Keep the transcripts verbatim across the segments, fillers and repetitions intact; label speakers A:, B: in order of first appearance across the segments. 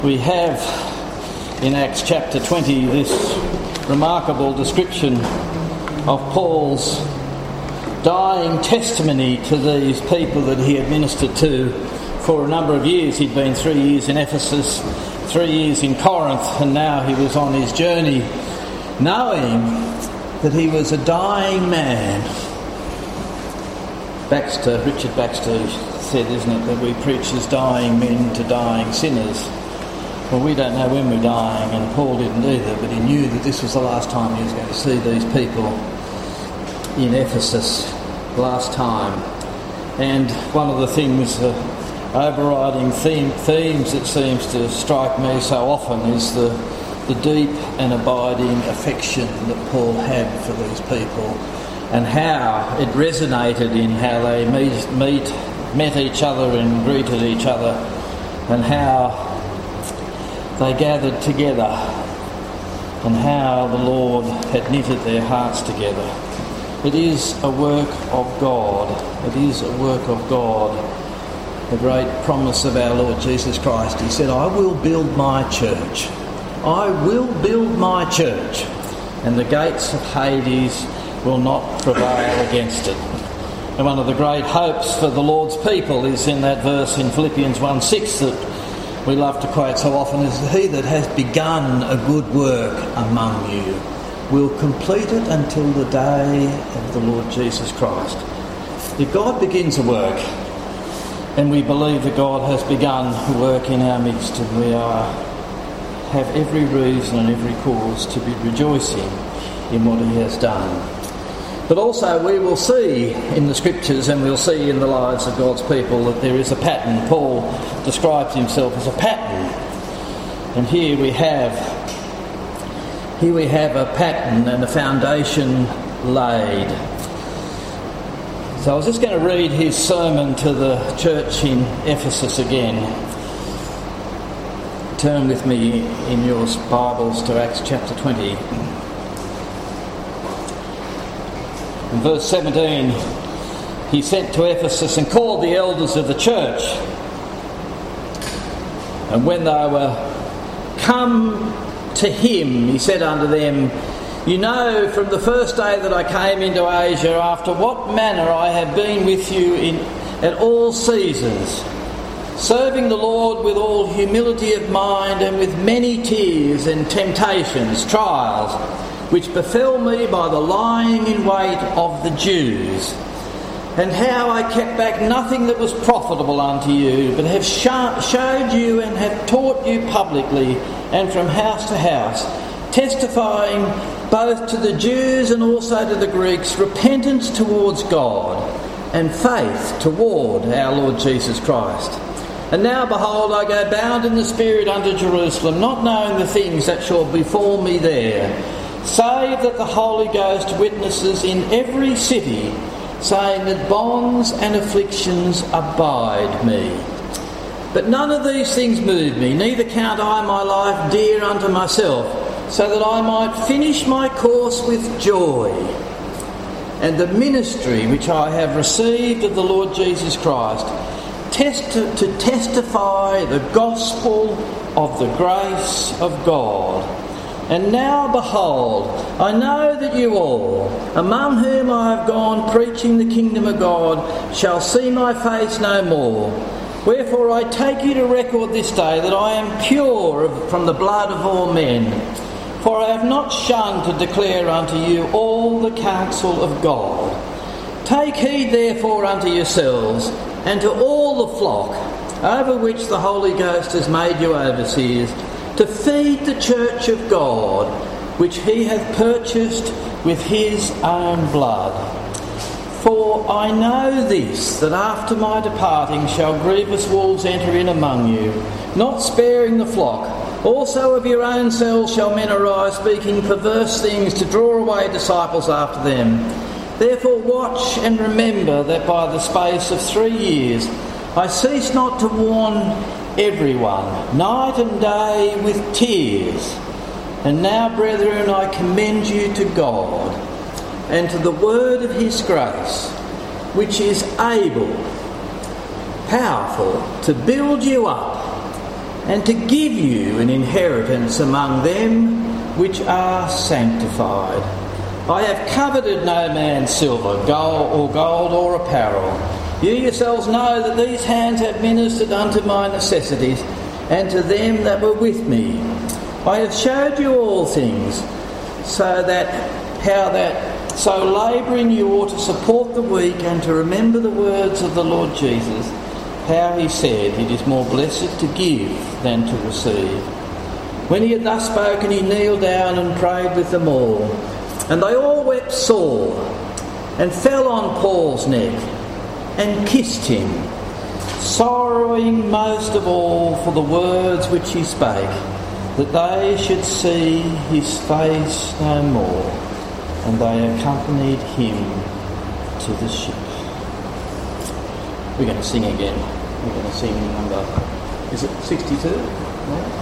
A: We have in Acts chapter twenty this remarkable description of Paul's dying testimony to these people that he had ministered to for a number of years. He'd been three years in Ephesus, three years in Corinth, and now he was on his journey knowing that he was a dying man. Baxter, Richard Baxter said, isn't it, that we preach as dying men to dying sinners. Well, we don't know when we're dying, and Paul didn't either, but he knew that this was the last time he was going to see these people in Ephesus, last time. And one of the things, uh, overriding theme, themes that seems to strike me so often is the, the deep and abiding affection that Paul had for these people, and how it resonated in how they meet, meet met each other and greeted each other, and how they gathered together, and how the Lord had knitted their hearts together. It is a work of God. It is a work of God. The great promise of our Lord Jesus Christ. He said, I will build my church. I will build my church, and the gates of Hades will not prevail against it. And one of the great hopes for the Lord's people is in that verse in Philippians one six that we love to quote so often, is he that has begun a good work among you will complete it until the day of the Lord Jesus Christ. If God begins a work, and we believe that God has begun a work in our midst, and we are have every reason and every cause to be rejoicing in what he has done. But also we will see in the scriptures, and we'll see in the lives of God's people, that there is a pattern. Paul describes himself as a pattern. And here we have here we have a pattern and a foundation laid. So I was just going to read his sermon to the church in Ephesus again. Turn with me in your Bibles to Acts chapter twenty. In verse seventeen, he sent to Ephesus and called the elders of the church. And when they were come to him, he said unto them, You know from the first day that I came into Asia, after what manner I have been with you in at all seasons, serving the Lord with all humility of mind and with many tears and temptations, trials, which befell me by the lying in wait of the Jews, and how I kept back nothing that was profitable unto you, but have sh- showed you and have taught you publicly and from house to house, testifying both to the Jews and also to the Greeks repentance towards God and faith toward our Lord Jesus Christ. And now, behold, I go bound in the Spirit unto Jerusalem, not knowing the things that shall befall me there, save that the Holy Ghost witnesses in every city, saying that bonds and afflictions abide me. But none of these things move me, neither count I my life dear unto myself, so that I might finish my course with joy, and the ministry which I have received of the Lord Jesus Christ, test to, to testify the gospel of the grace of God. And now, behold, I know that you all, among whom I have gone preaching the kingdom of God, shall see my face no more. Wherefore I take you to record this day that I am pure from the blood of all men. For I have not shunned to declare unto you all the counsel of God. Take heed therefore unto yourselves and to all the flock, over which the Holy Ghost has made you overseers, to feed the church of God, which he hath purchased with his own blood. For I know this, that after my departing shall grievous wolves enter in among you, not sparing the flock. Also of your own selves shall men arise, speaking perverse things, to draw away disciples after them. Therefore watch and remember that by the space of three years I cease not to warn everyone, night and day with tears. And now, brethren, I commend you to God and to the word of his grace, which is able, powerful to build you up and to give you an inheritance among them which are sanctified. I have coveted no man's silver, gold or gold or apparel. You yourselves know that these hands have ministered unto my necessities, and to them that were with me. I have showed you all things, so that how that so labouring you ought to support the weak, and to remember the words of the Lord Jesus, how he said, it is more blessed to give than to receive. When he had thus spoken, he kneeled down and prayed with them all. And they all wept sore, and fell on Paul's neck, and kissed him, sorrowing most of all for the words which he spake, that they should see his face no more. And they accompanied him to the ship. We're going to sing again. We're going to sing number, is it sixty-two? No?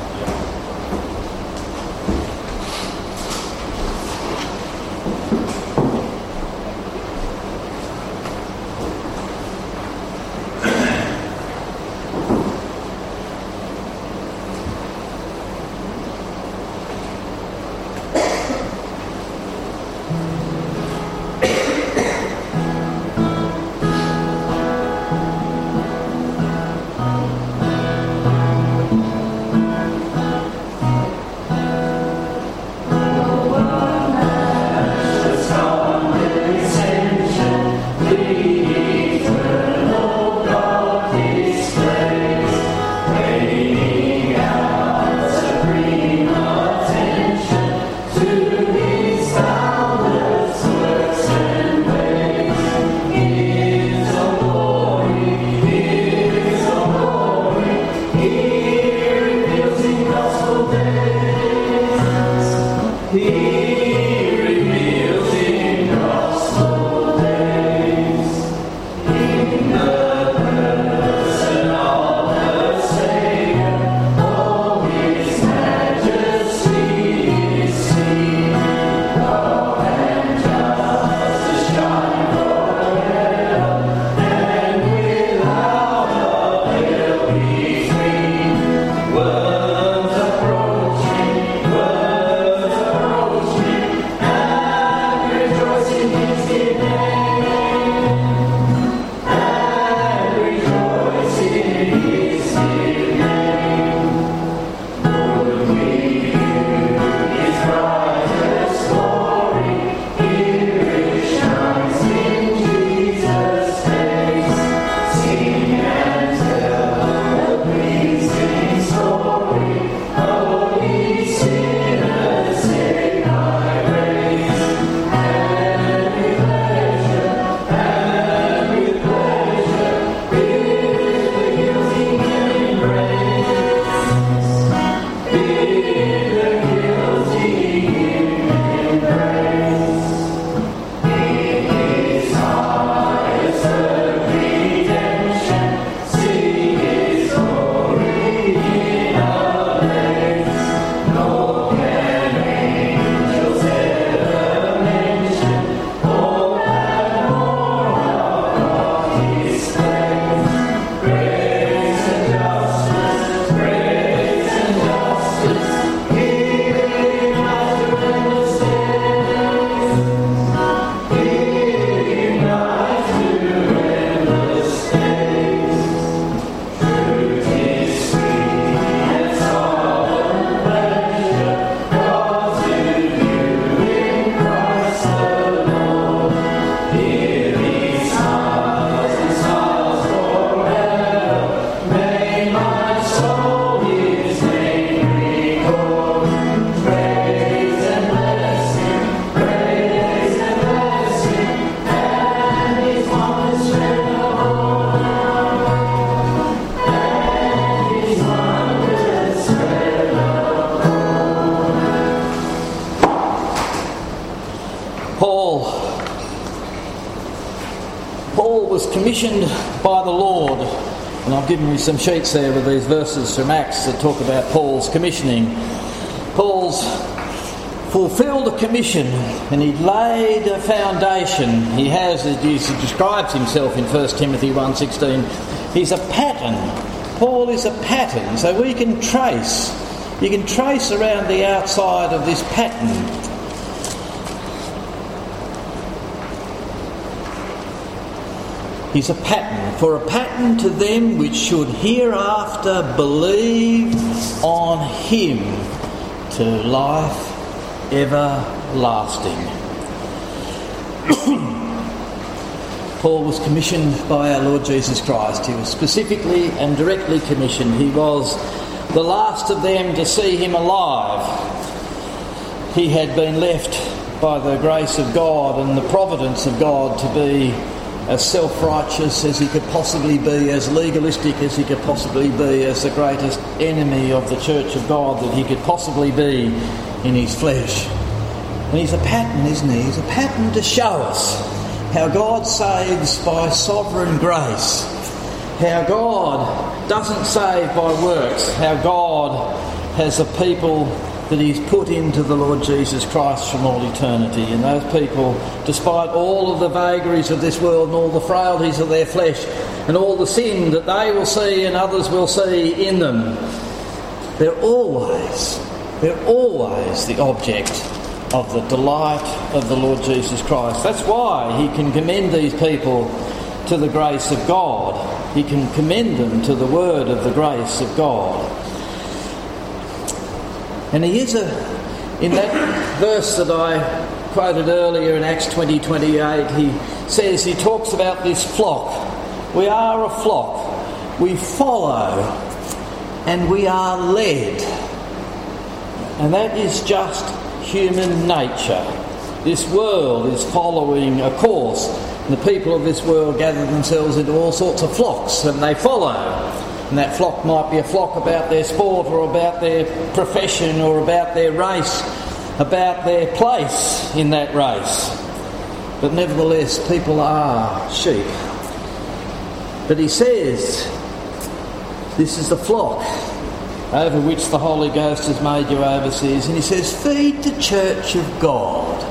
A: Commissioned by the Lord, and I've given you some sheets there with these verses from Acts that talk about Paul's commissioning. Paul's fulfilled a commission, and he laid a foundation. He has, as he describes himself in First Timothy one sixteen, he's a pattern Paul is a pattern, so we can trace. You can trace around the outside of this pattern. He's a pattern, for a pattern to them which should hereafter believe on him to life everlasting. Paul was commissioned by our Lord Jesus Christ. He was specifically and directly commissioned. He was the last of them to see him alive. He had been left by the grace of God and the providence of God to be as self-righteous as he could possibly be, as legalistic as he could possibly be, as the greatest enemy of the Church of God that he could possibly be in his flesh. And he's a pattern, isn't he? He's a pattern to show us how God saves by sovereign grace, how God doesn't save by works, how God has a people that he's put into the Lord Jesus Christ from all eternity. And those people, despite all of the vagaries of this world and all the frailties of their flesh and all the sin that they will see and others will see in them, they're always, they're always the object of the delight of the Lord Jesus Christ. That's why he can commend these people to the grace of God. He can commend them to the word of the grace of God. And he is a, in that verse that I quoted earlier in Acts twenty twenty-eight, he says, he talks about this flock. We are a flock. We follow and we are led. And that is just human nature. This world is following a course. And the people of this world gather themselves into all sorts of flocks and they follow. And that flock might be a flock about their sport or about their profession or about their race, about their place in that race. But nevertheless, people are sheep. But he says, this is the flock over which the Holy Ghost has made you overseers. And he says, feed the church of God.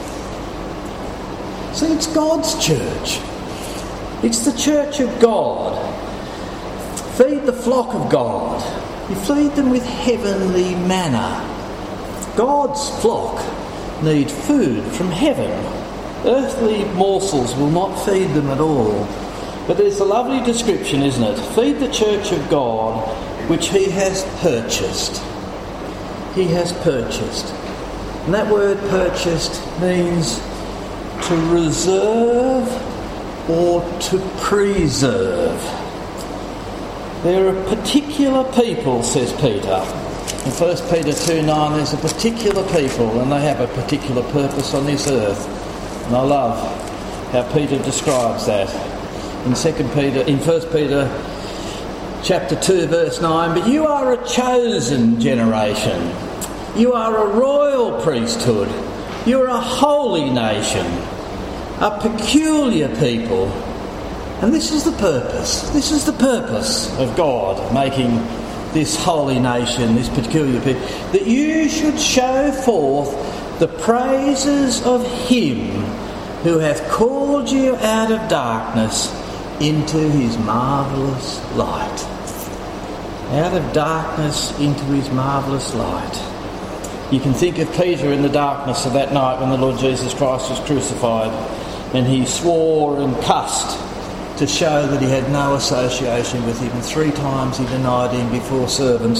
A: See, it's God's church. It's the church of God. Feed the flock of God. You feed them with heavenly manna. God's flock need food from heaven. Earthly morsels will not feed them at all. But there's a lovely description, isn't it? Feed the church of God, which he has purchased. He has purchased. And that word purchased means to reserve or to preserve. There are particular people, says Peter. In First Peter two nine, there's a particular people and they have a particular purpose on this earth. And I love how Peter describes that. In Second Peter, in First Peter chapter two verse nine, but you are a chosen generation. You are a royal priesthood. You are a holy nation. A peculiar people. And this is the purpose. This is the purpose of God making this holy nation, this peculiar people. That you should show forth the praises of him who hath called you out of darkness into his marvellous light. Out of darkness into his marvellous light. You can think of Peter in the darkness of that night when the Lord Jesus Christ was crucified, and he swore and cussed to show that he had no association with him. And three times he denied him before servants.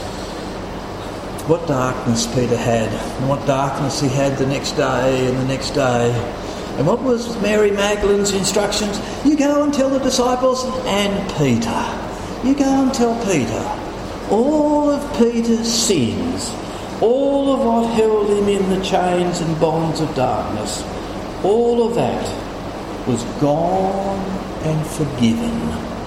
A: What darkness Peter had, and what darkness he had the next day and the next day. And what was Mary Magdalene's instructions? You go and tell the disciples and Peter. You go and tell Peter. All of Peter's sins, all of what held him in the chains and bonds of darkness, all of that was gone and forgiven.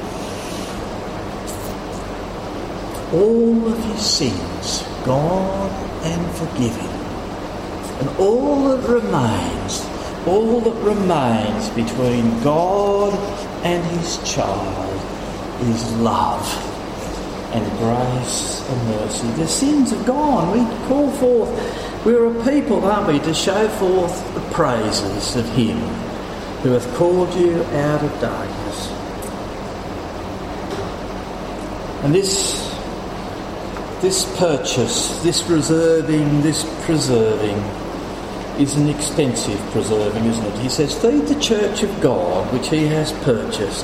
A: All of his sins gone and forgiven. And all that remains, all that remains between God and his child is love and grace and mercy. The sins are gone. We call forth, we're a people, aren't we, to show forth the praises of him who hath called you out of darkness. And this this purchase, this reserving, this preserving is an expensive preserving, isn't it? He says, feed the church of God, which he has purchased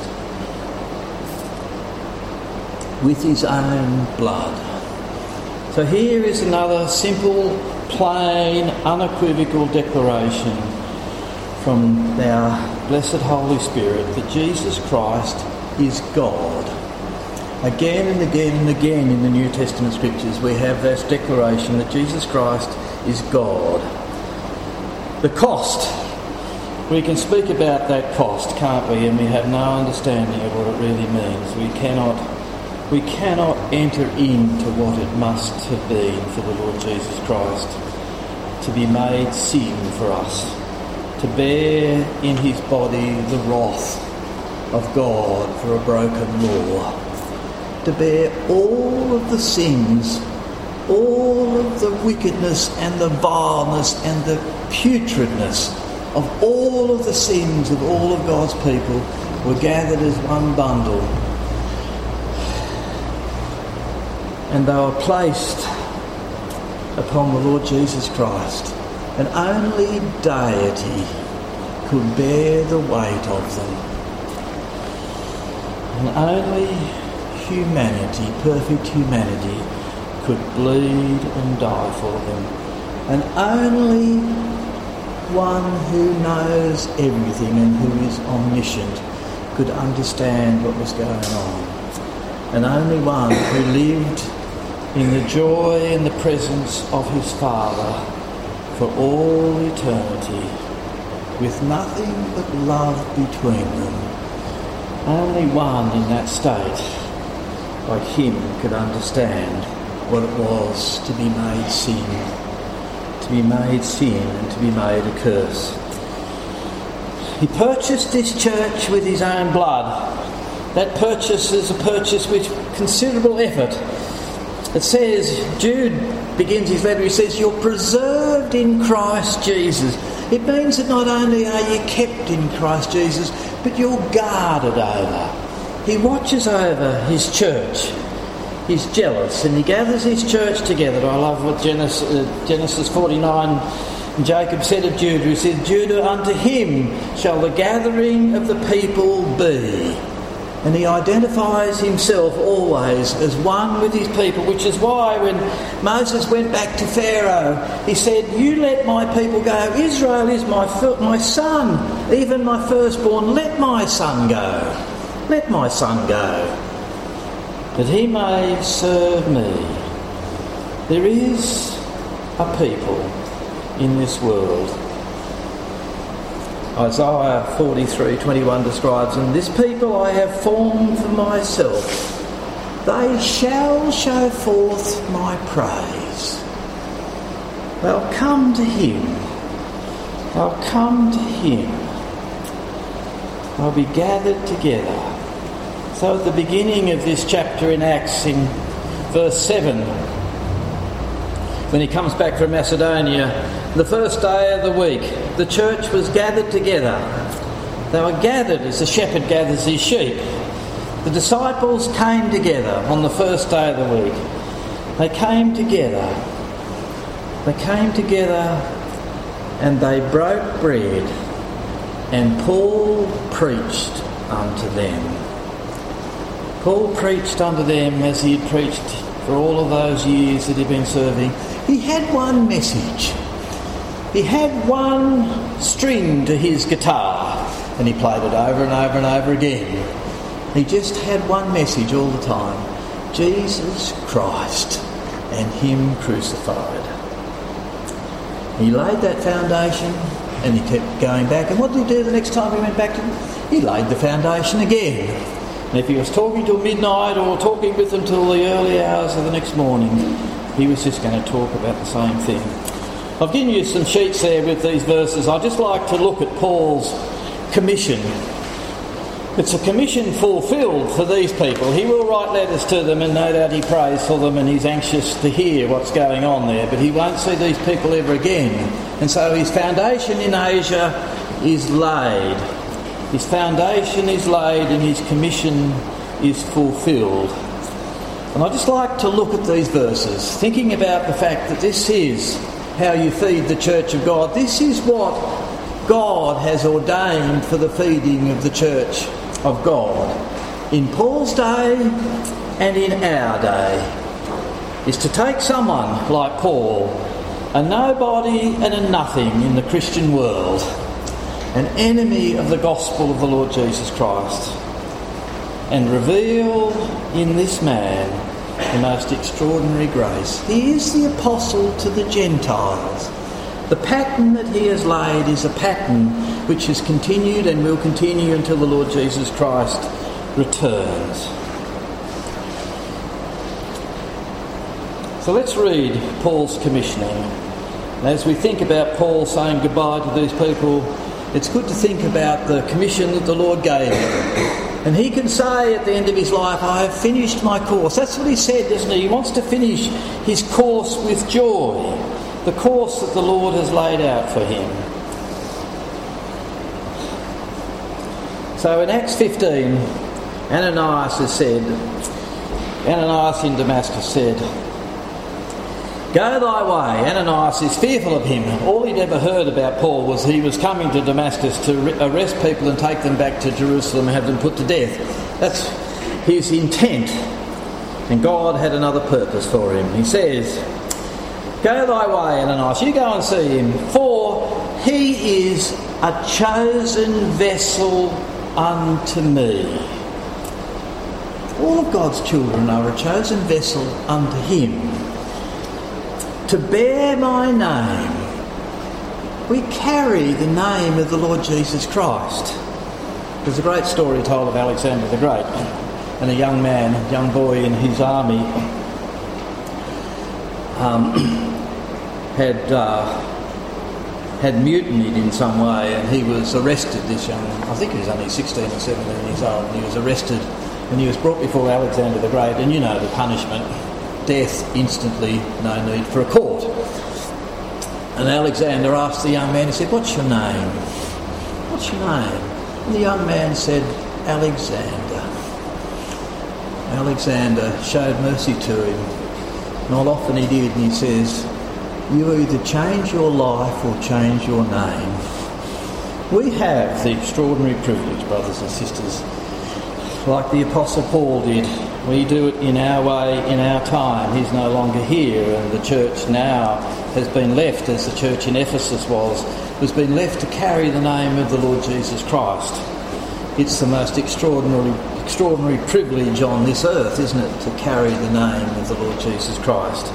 A: with his own blood. So here is another simple, plain, unequivocal declaration from our blessed Holy Spirit that Jesus Christ is God. Again and again and again in the New Testament scriptures we have this declaration that Jesus Christ is God. The cost, we can speak about that cost, can't we? And we have no understanding of what it really means. We cannot, we cannot enter into what it must have been for the Lord Jesus Christ to be made sin for us, to bear in his body the wrath of God for a broken law, to bear all of the sins, all of the wickedness and the vileness and the putridness of all of the sins of all of God's people were gathered as one bundle, and they were placed upon the Lord Jesus Christ, and only deity could bear the weight of them, and only humanity, perfect humanity, could bleed and die for them. And only one who knows everything and who is omniscient could understand what was going on. And only one who lived in the joy and the presence of his Father for all eternity, with nothing but love between them. Only one in that state, like him, could understand what it was to be made sin, to be made sin and to be made a curse. He purchased this church with his own blood. That purchase is a purchase with considerable effort. It says, Jude begins his letter, he says, you're preserved in Christ Jesus. It means that not only are you kept in Christ Jesus, but you're guarded over. He watches over his church. He's jealous and he gathers his church together. I love what Genesis, uh, Genesis forty-nine, Jacob said of Judah. He said, Judah, unto him shall the gathering of the people be. And he identifies himself always as one with his people, which is why when Moses went back to Pharaoh, he said, you let my people go. Israel is my, my son, even my firstborn. Let my son go. Let my son go, that he may serve me. There is a people in this world. Isaiah forty-three twenty-one describes them, this people I have formed for myself. They shall show forth my praise. They'll come to him. They'll come to him. They'll be gathered together. So at the beginning of this chapter in Acts, in verse seven, when he comes back from Macedonia, the first day of the week, the church was gathered together. They were gathered as a shepherd gathers his sheep. The disciples came together on the first day of the week. They came together. They came together and they broke bread, and Paul preached unto them. Paul preached unto them as he had preached for all of those years that he'd been serving. He had one message. He had one string to his guitar, and he played it over and over and over again. He just had one message all the time: Jesus Christ and him crucified. He laid that foundation and he kept going back. And what did he do the next time he went back to them? He laid the foundation again. And if he was talking till midnight or talking with them till the early hours of the next morning, he was just going to talk about the same thing. I've given you some sheets there with these verses. I'd just like to look at Paul's commission. It's a commission fulfilled for these people. He will write letters to them, and no doubt he prays for them and he's anxious to hear what's going on there, but he won't see these people ever again. And so his foundation in Asia is laid. His foundation is laid and his commission is fulfilled. And I just like to look at these verses, thinking about the fact that this is how you feed the church of God. This is what God has ordained for the feeding of the church of God in Paul's day and in our day, is to take someone like Paul, a nobody and a nothing in the Christian world, an enemy of the gospel of the Lord Jesus Christ, and reveal in this man the most extraordinary grace. He is the apostle to the Gentiles. The pattern that he has laid is a pattern which has continued and will continue until the Lord Jesus Christ returns. So let's read Paul's commissioning. And as we think about Paul saying goodbye to these people, it's good to think about the commission that the Lord gave him. And he can say at the end of his life, I have finished my course. That's what he said, doesn't he? He wants to finish his course with joy, the course that the Lord has laid out for him. So in Acts fifteen, Ananias has said, Ananias in Damascus said, Go thy way. Ananias is fearful of him. All he'd ever heard about Paul was he was coming to Damascus to arrest people and take them back to Jerusalem and have them put to death. That's his intent. And God had another purpose for him. He says, Go thy way, Ananias. You go and see him, for he is a chosen vessel unto me. All of God's children are a chosen vessel unto him, to bear my name. We carry the name of the Lord Jesus Christ. There's a great story told of Alexander the Great and a young man, a young boy in his army um, had uh, had mutinied in some way, and he was arrested, this young, I think he was only sixteen or seventeen years old, and he was arrested and he was brought before Alexander the Great, and you know the punishment. Death instantly, no need for a court. And Alexander asked the young man, he said, What's your name? What's your name? And the young man said, Alexander. Alexander showed mercy to him. Not often he did, and he says, You either change your life or change your name. We have the extraordinary privilege, brothers and sisters, like the Apostle Paul did. We do it in our way, in our time. He's no longer here, and the church now has been left, as the church in Ephesus was, has been left to carry the name of the Lord Jesus Christ. It's the most extraordinary, extraordinary privilege on this earth, isn't it, to carry the name of the Lord Jesus Christ.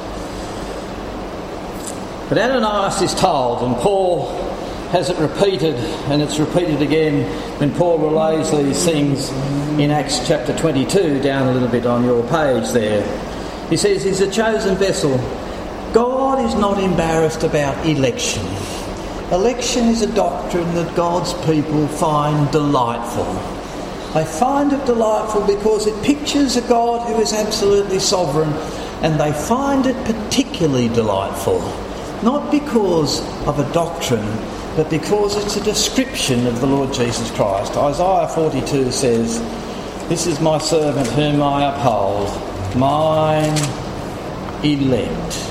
A: But Ananias is told, and Paul has it repeated, and it's repeated again when Paul relays these things in Acts chapter twenty-two, down a little bit on your page there. He says he's a chosen vessel. God is not embarrassed about election. Election is a doctrine that God's people find delightful. They find it delightful because it pictures a God who is absolutely sovereign, and they find it particularly delightful, not because of a doctrine, but because it's a description of the Lord Jesus Christ. Isaiah forty-two says, This is my servant whom I uphold, mine elect.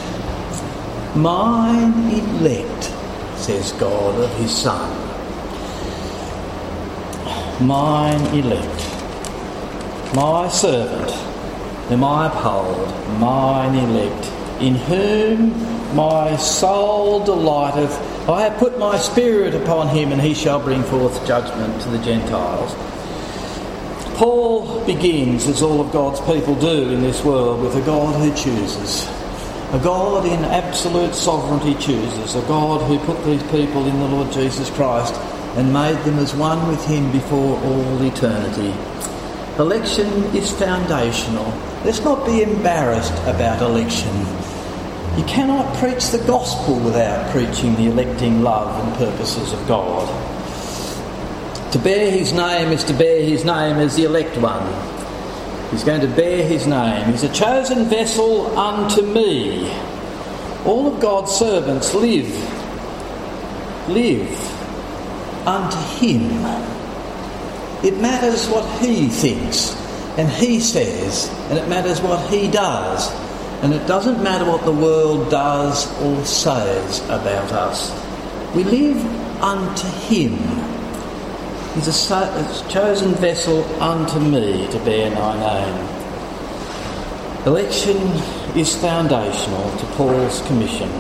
A: Mine elect, says God of his Son. Mine elect. My servant whom I uphold, mine elect, in whom my soul delighteth. I have put my spirit upon him, and he shall bring forth judgment to the Gentiles. Paul begins, as all of God's people do in this world, with a God who chooses. A God in absolute sovereignty chooses. A God who put these people in the Lord Jesus Christ and made them as one with him before all eternity. Election is foundational. Let's not be embarrassed about election. You cannot preach the gospel without preaching the electing love and purposes of God. To bear his name is to bear his name as the elect one. He's going to bear his name. He's a chosen vessel unto me. All of God's servants live, live unto him. It matters what he thinks. and he says, and it matters what he does, and it doesn't matter what the world does or says about us. We live unto him. He's a, so, a chosen vessel unto me to bear my name. Election is foundational to Paul's commission.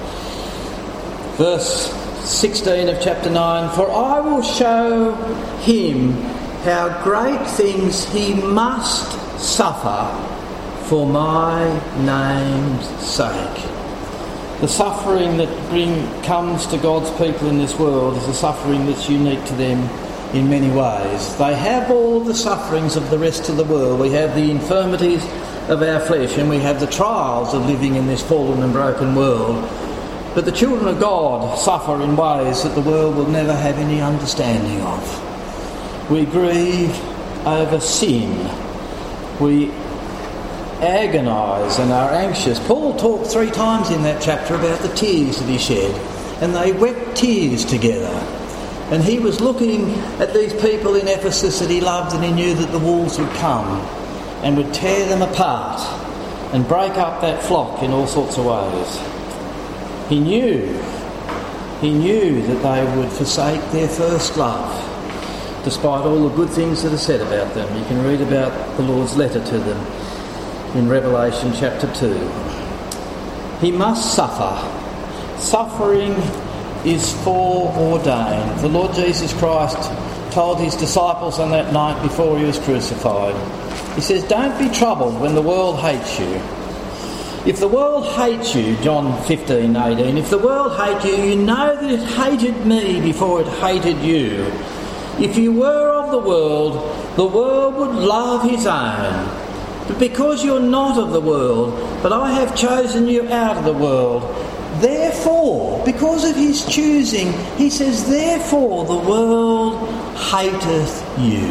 A: Verse sixteen of chapter nine, for I will show him how great things he must suffer for my name's sake. The suffering that bring, comes to God's people in this world is a suffering that's unique to them in many ways. They have all the sufferings of the rest of the world. We have the infirmities of our flesh, and we have the trials of living in this fallen and broken world. But the children of God suffer in ways that the world will never have any understanding of. We grieve over sin. We agonise and are anxious. Paul talked three times in that chapter about the tears that he shed, and they wept tears together. And he was looking at these people in Ephesus that he loved, and he knew that the wolves would come and would tear them apart and break up that flock in all sorts of ways. He knew, he knew that they would forsake their first love, despite all the good things that are said about them. You can read about the Lord's letter to them in Revelation chapter two. He must suffer. Suffering is foreordained. The Lord Jesus Christ told his disciples on that night before he was crucified, he says, don't be troubled when the world hates you. If the world hates you, John fifteen eighteen, if the world hates you, you know that it hated me before it hated you. If you were of the world, the world would love his own. But because you're not of the world, but I have chosen you out of the world, therefore, because of his choosing, he says, therefore the world hateth you.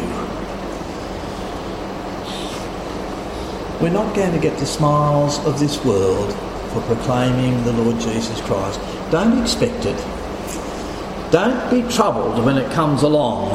A: We're not going to get the smiles of this world for proclaiming the Lord Jesus Christ. Don't expect it. Don't be troubled when it comes along.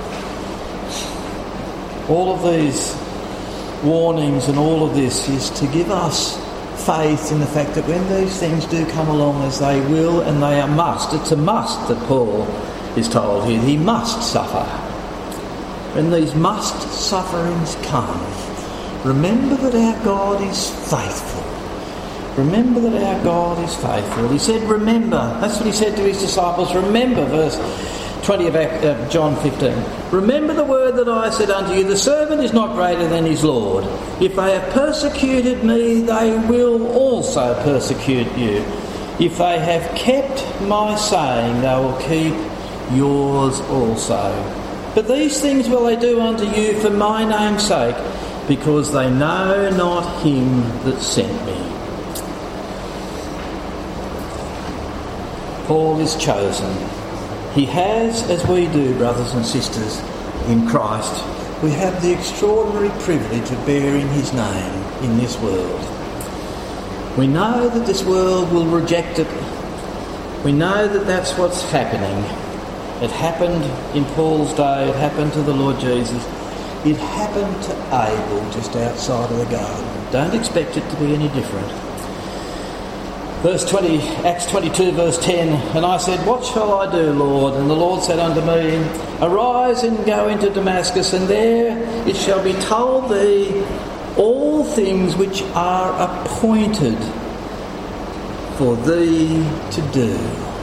A: All of these warnings and all of this is to give us faith in the fact that when these things do come along, as they will and they are must, it's a must that Paul is told here. He must suffer. When these must sufferings come, remember that our God is faithful. Remember that our God is faithful. He said, remember. That's what he said to his disciples. Remember, verse twenty of John fifteen. Remember the word that I said unto you, the servant is not greater than his Lord. If they have persecuted me, they will also persecute you. If they have kept my saying, they will keep yours also. But these things will they do unto you for my name's sake, because they know not him that sent me. Paul is chosen. He has, as we do, brothers and sisters, in Christ, we have the extraordinary privilege of bearing his name in this world. We know that this world will reject it. We know that that's what's happening. It happened in Paul's day. It happened to the Lord Jesus. It happened to Abel just outside of the garden. Don't expect it to be any different. Verse twenty, Acts twenty-two, verse ten, and I said, what shall I do, Lord? And the Lord said unto me, arise and go into Damascus, and there it shall be told thee all things which are appointed for thee to do.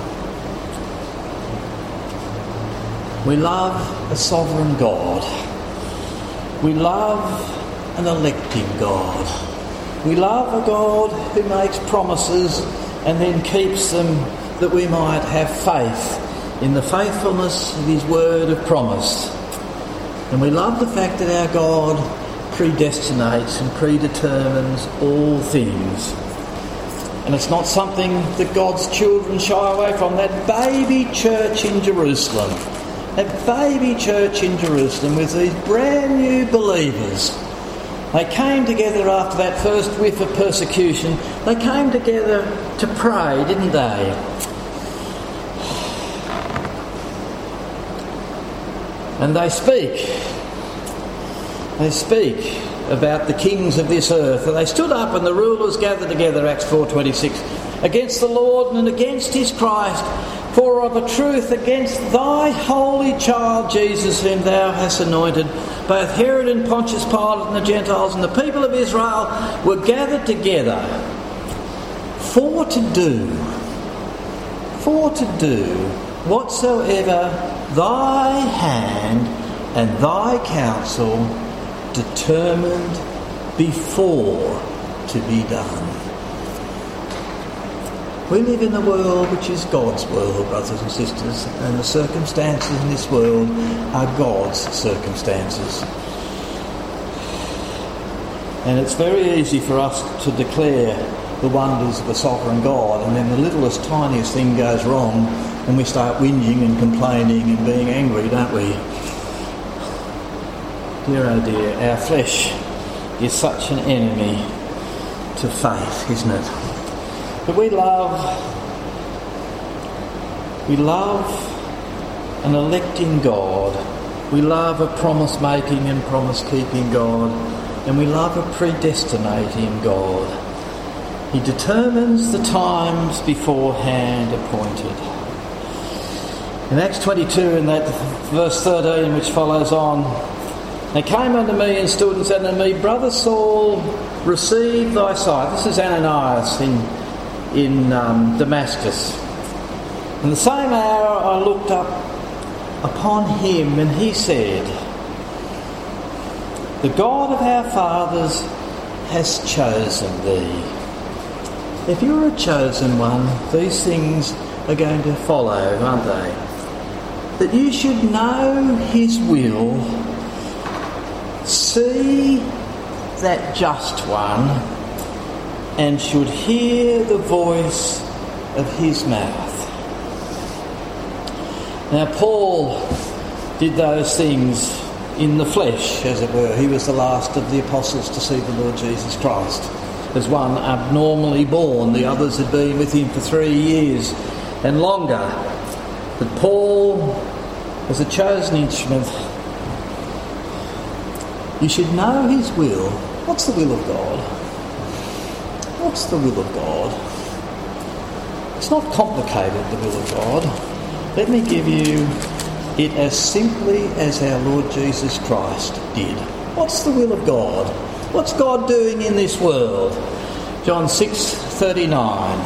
A: We love a sovereign God. We love an electing God. We love a God who makes promises and then keeps them, that we might have faith in the faithfulness of his word of promise. And we love the fact that our God predestinates and predetermines all things. And it's not something that God's children shy away from. That baby church in Jerusalem, that baby church in Jerusalem with these brand new believers, they came together after that first whiff of persecution. They came together to pray, didn't they? And they speak. they speak about the kings of this earth. And they stood up and the rulers gathered together, Acts four twenty-six, against the Lord and against his Christ, for of a truth against thy holy child Jesus, whom thou hast anointed, both Herod and Pontius Pilate and the Gentiles and the people of Israel were gathered together for to do, for to do whatsoever thy hand and thy counsel determined before to be done. We live in a world which is God's world, brothers and sisters, and the circumstances in this world are God's circumstances. And it's very easy for us to declare the wonders of a sovereign God, and then the littlest, tiniest thing goes wrong and we start whinging and complaining and being angry, don't we? Dear oh dear, our flesh is such an enemy to faith, isn't it? But we love, we love an electing God. We love a promise-making and promise-keeping God. And we love a predestinating God. He determines the times beforehand appointed. In Acts twenty-two, in that verse thirteen, which follows on, they came unto me and stood and said unto me, Brother Saul, receive thy sight. This is Ananias in in um, Damascus. In the same hour I looked up upon him, and he said, the God of our fathers has chosen thee. If you're a chosen one, these things are going to follow, aren't they? That you should know his will, see that just one, and should hear the voice of his mouth. Now Paul did those things in the flesh, as it were. He was the last of the apostles to see the Lord Jesus Christ as one abnormally born. The others had been with him for three years and longer. But Paul was a chosen instrument. You should know his will. What's the will of God? What's the will of God? It's not complicated, the will of God. Let me give you it as simply as our Lord Jesus Christ did. What's the will of God? What's God doing in this world? John six thirty-nine.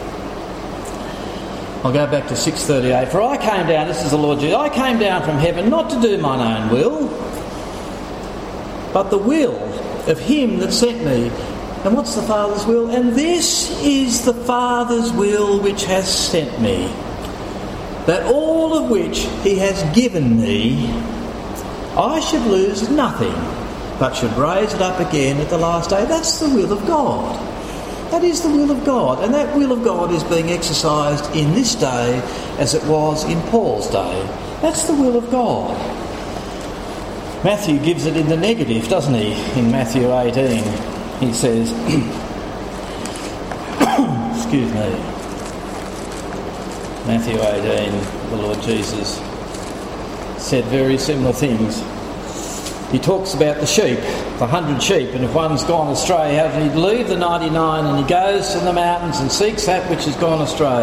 A: I'll go back to six thirty-eight. For I came down, this is the Lord Jesus, I came down from heaven not to do mine own will, but the will of him that sent me. And what's the Father's will? And this is the Father's will which has sent me, that all of which he has given me, I should lose nothing, but should raise it up again at the last day. That's the will of God. That is the will of God. And that will of God is being exercised in this day as it was in Paul's day. That's the will of God. Matthew gives it in the negative, doesn't he? In Matthew eighteen, he says, excuse me, Matthew eighteen, the Lord Jesus said very similar things. He talks about the sheep, the hundred sheep, and if one's gone astray, how does he leave the ninety-nine and he goes to the mountains and seeks that which has gone astray?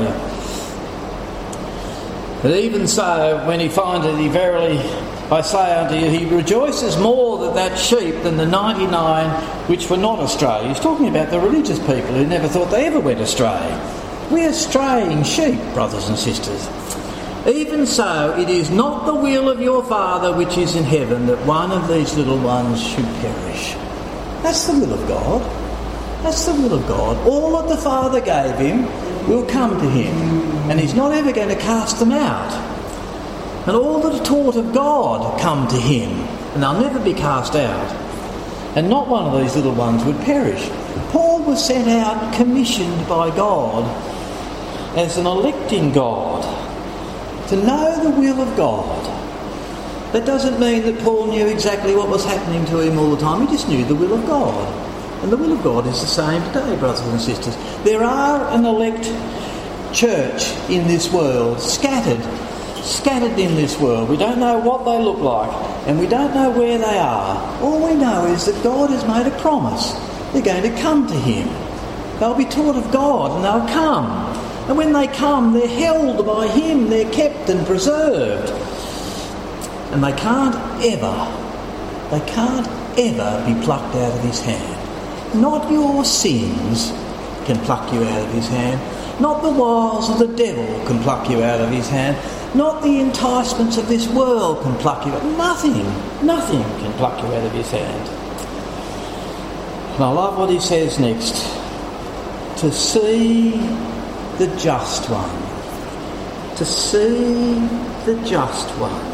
A: But even so, when he finds it, he verily, I say unto you, he rejoices more that that sheep than the ninety-nine which were not astray. He's talking about the religious people who never thought they ever went astray. We're straying sheep, brothers and sisters. Even so, it is not the will of your Father which is in heaven that one of these little ones should perish. That's the will of God. That's the will of God. All that the Father gave him will come to him, and he's not ever going to cast them out. And all that are taught of God come to him, and they'll never be cast out. And not one of these little ones would perish. Paul was sent out, commissioned by God, as an electing God, to know the will of God. That doesn't mean that Paul knew exactly what was happening to him all the time. He just knew the will of God. And the will of God is the same today, brothers and sisters. There are an elect church in this world, scattered scattered in this world. We don't know what they look like, and we don't know where they are. All we know is that God has made a promise. They're going to come to him. They'll be taught of God, and they'll come. And when they come, they're held by him. They're kept and preserved. And they can't ever, they can't ever be plucked out of his hand. Not your sins can pluck you out of his hand. Not the wiles of the devil can pluck you out of his hand. Not the enticements of this world can pluck you out. Nothing, nothing can pluck you out of his hand. And I love what he says next. To see the just one. To see the just one.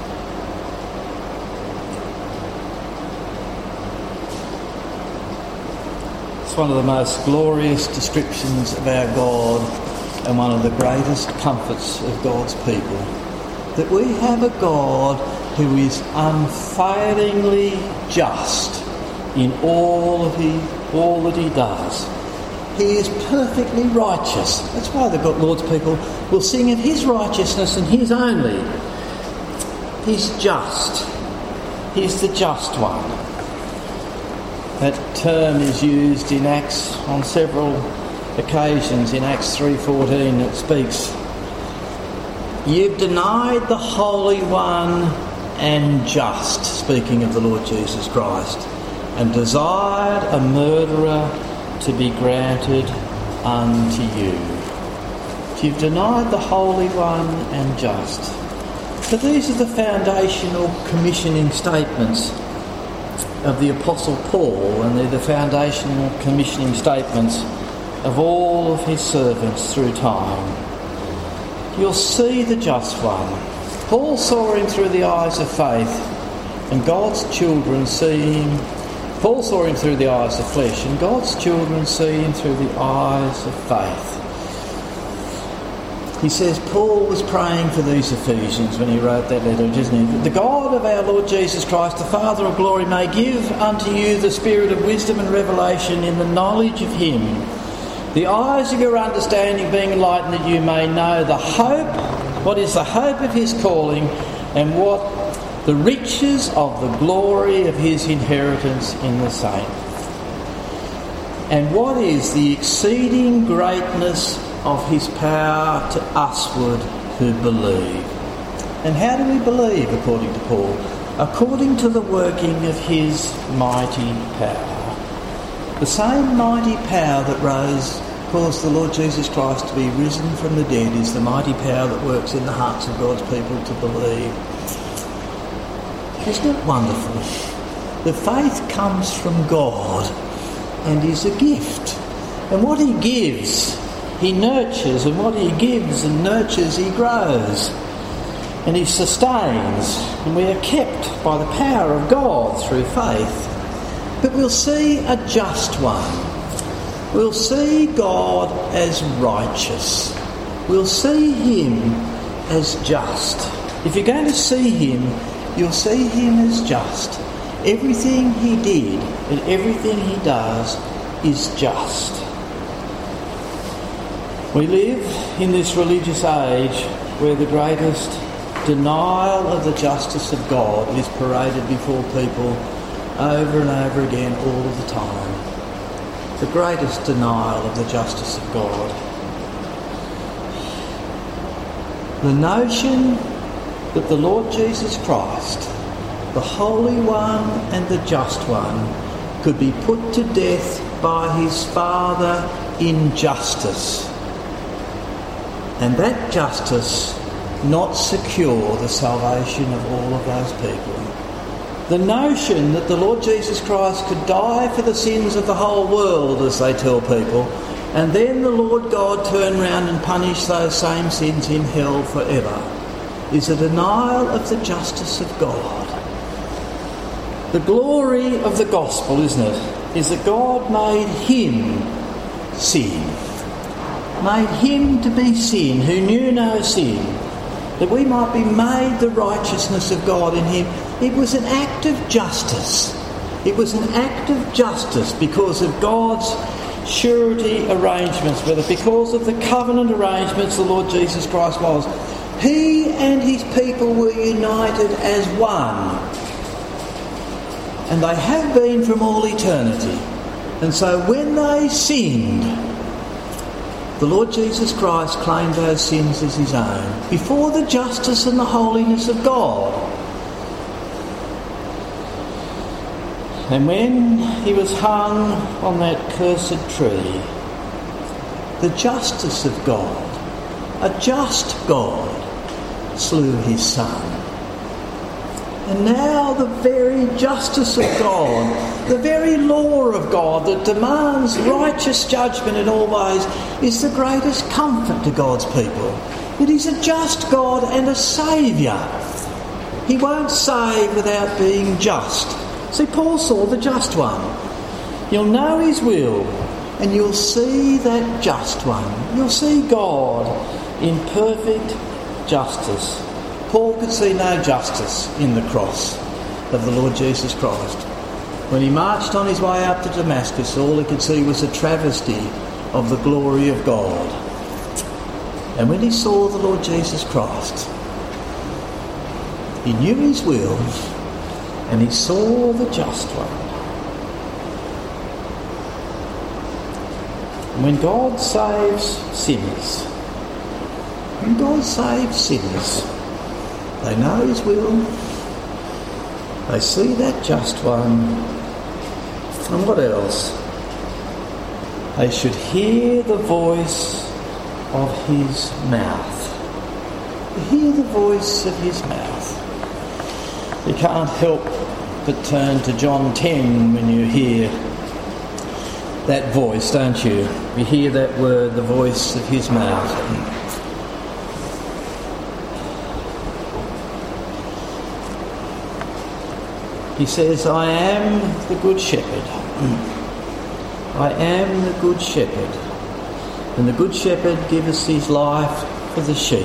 A: It's one of the most glorious descriptions of our God and one of the greatest comforts of God's people. That we have a God who is unfailingly just in all that he, all that he does. He is perfectly righteous. That's why the Lord's people will sing of his righteousness and his only. He's just. He's the just one. That term is used in Acts on several occasions. In Acts three fourteen it speaks, "You've denied the Holy One and just," speaking of the Lord Jesus Christ, "and desired a murderer to be granted unto you." You've denied the Holy One and just. So these are the foundational commissioning statements of the Apostle Paul, and they're the foundational commissioning statements of all of his servants through time. You'll see the just one. Paul saw him through the eyes of faith, and God's children see him. Paul saw him through the eyes of flesh, and God's children see him through the eyes of faith. He says Paul was praying for these Ephesians when he wrote that letter, isn't he? The God of our Lord Jesus Christ, the Father of glory, may give unto you the spirit of wisdom and revelation in the knowledge of him, the eyes of your understanding being enlightened, that you may know the hope, what is the hope of his calling, and what the riches of the glory of his inheritance in the saints, and what is the exceeding greatness of his power to usward who believe. And how do we believe, according to Paul? According to the working of his mighty power. The same mighty power that rose, caused the Lord Jesus Christ to be risen from the dead, is the mighty power that works in the hearts of God's people to believe. Isn't it wonderful? The faith comes from God and is a gift. And what he gives, he nurtures, and what he gives and nurtures, he grows. And he sustains, and we are kept by the power of God through faith. But we'll see a just one. We'll see God as righteous. We'll see him as just. If you're going to see him, you'll see him as just. Everything he did and everything he does is just. We live in this religious age where the greatest denial of the justice of God is paraded before people over and over again all of the time. The greatest denial of the justice of God. The notion that the Lord Jesus Christ, the Holy One and the Just One, could be put to death by his Father in justice, and that justice not secure the salvation of all of those people. The notion that the Lord Jesus Christ could die for the sins of the whole world, as they tell people, and then the Lord God turn round and punish those same sins in hell forever, is a denial of the justice of God. The glory of the gospel, isn't it, is that God made him sin. Made him to be sin, who knew no sin, that we might be made the righteousness of God in him. It was an act of justice. It was an act of justice because of God's surety arrangements, whether because of the covenant arrangements the Lord Jesus Christ was, He and his people were united as one. And they have been from all eternity. And so when they sinned, the Lord Jesus Christ claimed those sins as his own before the justice and the holiness of God. And when he was hung on that cursed tree, the justice of God, a just God, slew his son. And now the very justice of God, the very law of God that demands righteous judgment in all ways, is the greatest comfort to God's people. It is a just God and a saviour. He won't save without being just. See, Paul saw the just one. You'll know his will and you'll see that just one. You'll see God in perfect justice. Paul could see no justice in the cross of the Lord Jesus Christ. When he marched on his way up to Damascus, all he could see was a travesty of the glory of God. And when he saw the Lord Jesus Christ, he knew his will and he saw the just one. And when God saves sinners, when God saves sinners, they know his will, they see that just one, and what else? They should hear the voice of his mouth. Hear the voice of his mouth. You can't help but turn to John ten when you hear that voice, don't you? You hear that word, the voice of his mouth. He says, I am the good shepherd. I am the good shepherd. And the good shepherd giveth his life for the sheep.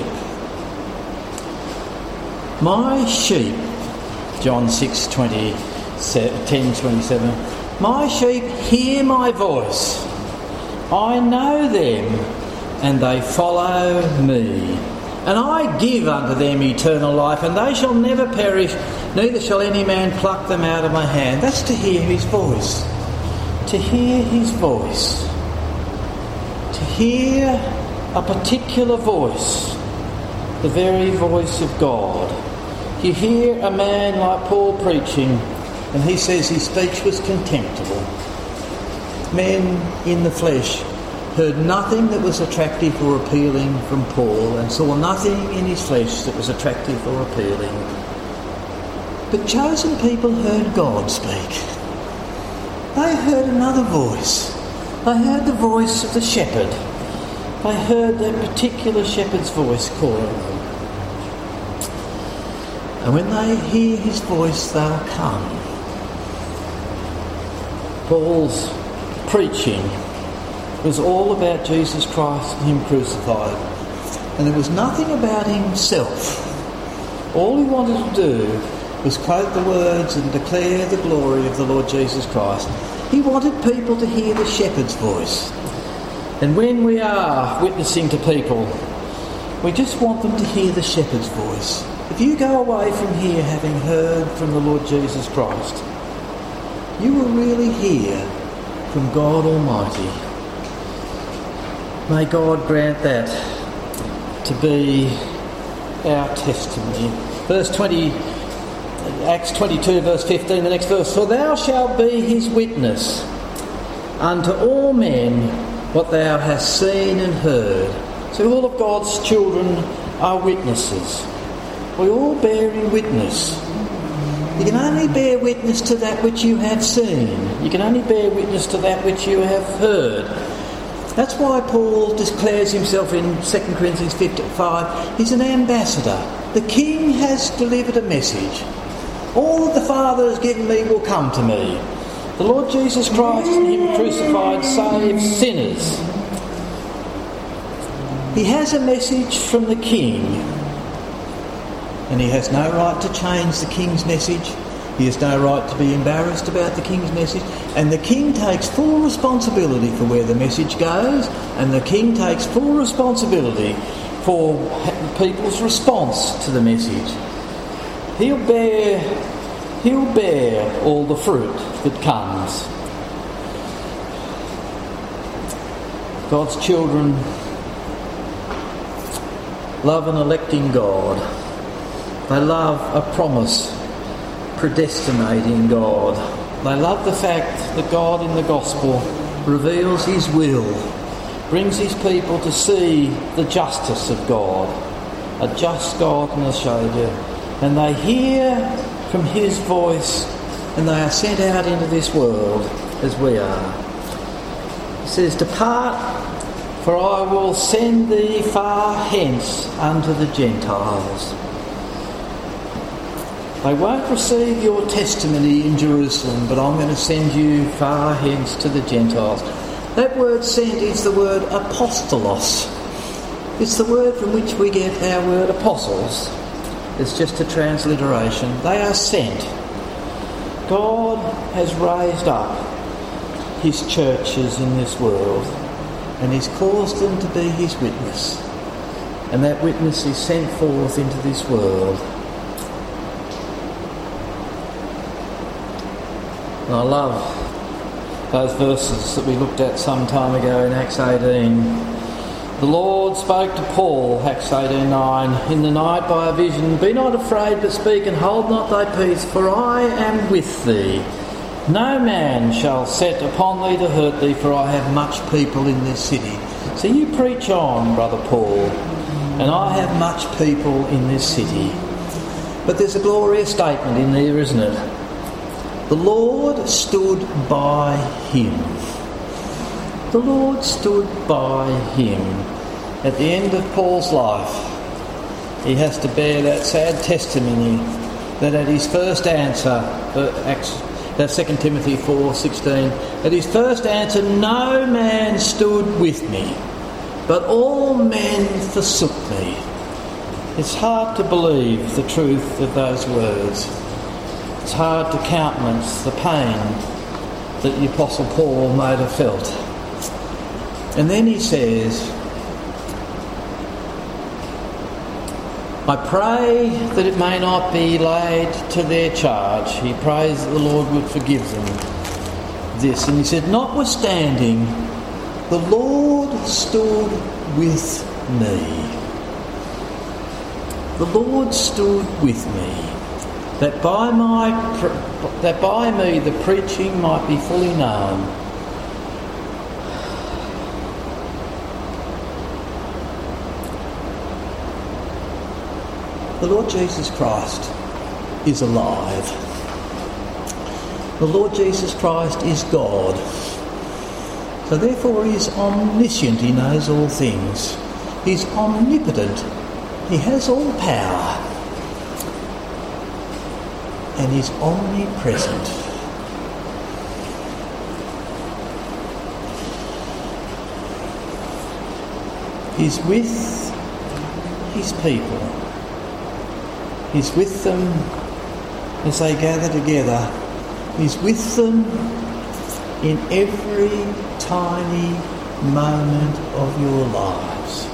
A: My sheep, John six twenty, ten twenty-seven, my sheep hear my voice. I know them and they follow me. And I give unto them eternal life, and they shall never perish, neither shall any man pluck them out of my hand. That's to hear his voice. To hear his voice. To hear a particular voice. The very voice of God. You hear a man like Paul preaching, and he says his speech was contemptible. Men in the flesh heard nothing that was attractive or appealing from Paul and saw nothing in his flesh that was attractive or appealing. But chosen people heard God speak. They heard another voice. They heard the voice of the shepherd. They heard that particular shepherd's voice calling them. And when they hear his voice, they'll come. Paul's preaching was all about Jesus Christ and him crucified. And there was nothing about himself. All he wanted to do was quote the words and declare the glory of the Lord Jesus Christ. He wanted people to hear the shepherd's voice. And when we are witnessing to people, we just want them to hear the shepherd's voice. If you go away from here having heard from the Lord Jesus Christ, you will really hear from God Almighty. May God grant that to be our testimony. Verse twenty, Acts twenty-two, verse fifteen, the next verse. For thou shalt be his witness unto all men what thou hast seen and heard. So all of God's children are witnesses. We all bear in witness. You can only bear witness to that which you have seen. You can only bear witness to that which you have heard. That's why Paul declares himself in Second Corinthians five, he's an ambassador. The King has delivered a message. All that the Father has given me will come to me. The Lord Jesus Christ and him crucified saves sinners. He has a message from the King, and he has no right to change the King's message. He has no right to be embarrassed about the King's message, and the King takes full responsibility for where the message goes, and the King takes full responsibility for people's response to the message. He'll bear, he'll bear all the fruit that comes. God's children love an electing God. They love a promise predestinating God. They love the fact that God in the gospel reveals his will, brings his people to see the justice of God, a just God and a Saviour, and they hear from his voice and they are sent out into this world as we are. He says, "Depart, for I will send thee far hence unto the Gentiles." They won't receive your testimony in Jerusalem, but I'm going to send you far hence to the Gentiles. That word sent is the word apostolos. It's the word from which we get our word apostles. It's just a transliteration. They are sent. God has raised up his churches in this world, and he's caused them to be his witness. And that witness is sent forth into this world. And I love those verses that we looked at some time ago in Acts eighteen. The Lord spoke to Paul, Acts eighteen nine, in the night by a vision, "Be not afraid, but speak, and hold not thy peace, for I am with thee. No man shall set upon thee to hurt thee, for I have much people in this city." So you preach on, Brother Paul, and I have much people in this city. But there's a glorious statement in there, isn't it? The Lord stood by him. The Lord stood by him. At the end of Paul's life, he has to bear that sad testimony that at his first answer, Acts, that's Second Timothy four sixteen, at his first answer, no man stood with me, but all men forsook me. It's hard to believe the truth of those words. It's hard to countenance the pain that the Apostle Paul might have felt. And then he says, "I pray that it may not be laid to their charge." He prays that the Lord would forgive them this. And he said, "Notwithstanding, the Lord stood with me." The Lord stood with me, that by my that by me the preaching might be fully known. The Lord Jesus Christ is alive. The Lord Jesus Christ is God. So therefore he is omniscient, he knows all things. He's omnipotent, he has all power. And he's omnipresent. He's with his people. He's with them as they gather together. He's with them in every tiny moment of your lives.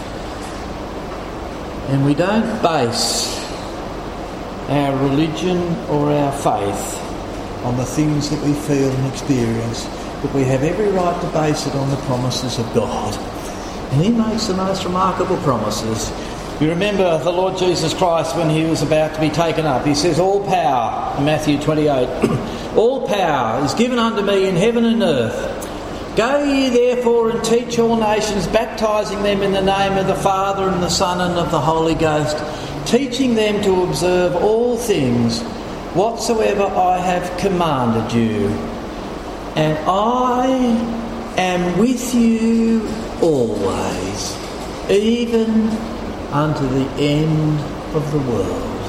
A: And we don't base our religion or our faith on the things that we feel and experience, but we have every right to base it on the promises of God. And he makes the most remarkable promises. You remember the Lord Jesus Christ when he was about to be taken up. He says, "All power," in Matthew twenty-eight, "all power is given unto me in heaven and earth. Go ye therefore and teach all nations, baptizing them in the name of the Father and the Son and of the Holy Ghost, teaching them to observe all things whatsoever I have commanded you. And I am with you always, even unto the end of the world."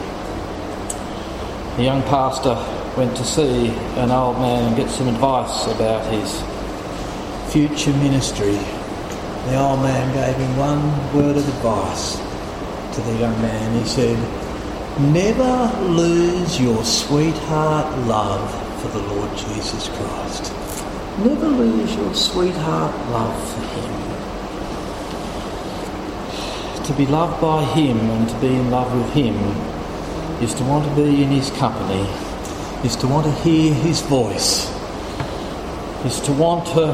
A: A young pastor went to see an old man and get some advice about his future ministry. The old man gave him one word of advice to the young man. He said, Never lose your sweetheart love for the Lord Jesus Christ. Never lose your sweetheart love for him. To be loved by him and to be in love with him is to want to be in his company, is to want to hear his voice, is to want to,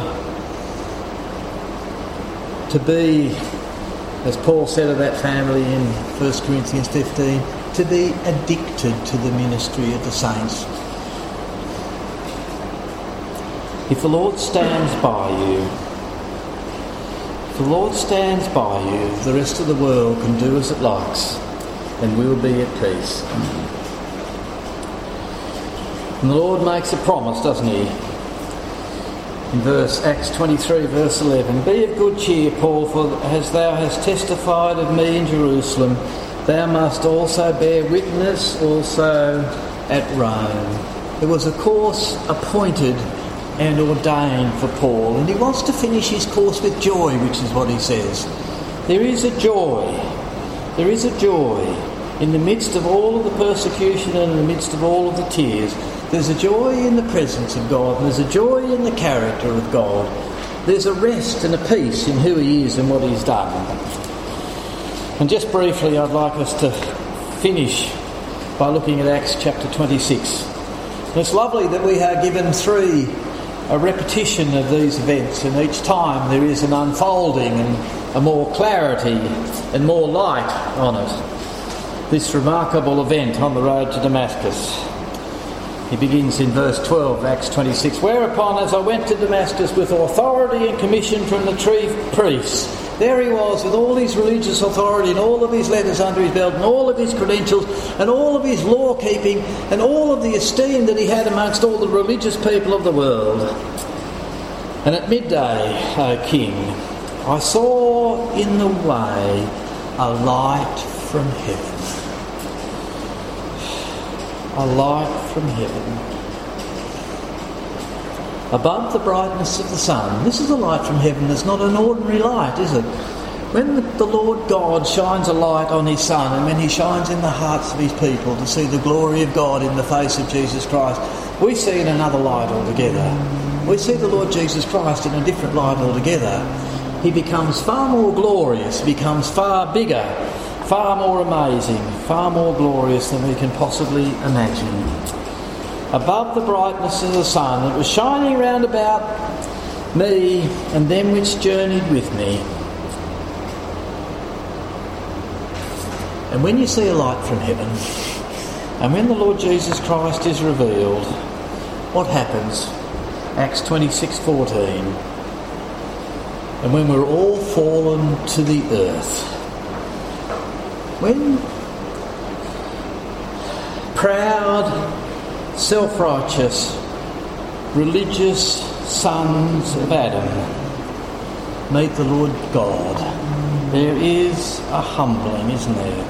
A: to be, as Paul said of that family in First Corinthians fifteen, to be addicted to the ministry of the saints. If the Lord stands by you, if the Lord stands by you, the rest of the world can do as it likes, and we'll be at peace. And the Lord makes a promise, doesn't he? In verse Acts twenty-three, verse eleven, "Be of good cheer, Paul, for as thou hast testified of me in Jerusalem, thou must also bear witness also at Rome." There was a course appointed and ordained for Paul, and he wants to finish his course with joy, which is what he says. There is a joy, there is a joy in the midst of all of the persecution and in the midst of all of the tears. There's a joy in the presence of God, and there's a joy in the character of God. There's a rest and a peace in who he is and what he's done. And just briefly, I'd like us to finish by looking at Acts chapter twenty-six. And it's lovely that we are given three, a repetition of these events, and each time there is an unfolding and a more clarity and more light on it. This remarkable event on the road to Damascus. He begins in verse twelve, Acts twenty-six, "Whereupon, as I went to Damascus with authority and commission from the chief priests," there he was with all his religious authority and all of his letters under his belt and all of his credentials and all of his law keeping and all of the esteem that he had amongst all the religious people of the world. "And at midday, O King, I saw in the way a light from heaven." A light from heaven. Above the brightness of the sun. This is a light from heaven. It's not an ordinary light, is it? When the, the Lord God shines a light on his Son, and when he shines in the hearts of his people to see the glory of God in the face of Jesus Christ, we see in another light altogether. We see the Lord Jesus Christ in a different light altogether. He becomes far more glorious, becomes far bigger, far more amazing, far more glorious than we can possibly imagine. Above the brightness of the sun, it was shining round about me and them which journeyed with me. And when you see a light from heaven, and when the Lord Jesus Christ is revealed, what happens? Acts twenty-six fourteen. "And when we're all fallen to the earth," when proud, self-righteous, religious sons of Adam meet the Lord God, there is a humbling, isn't there?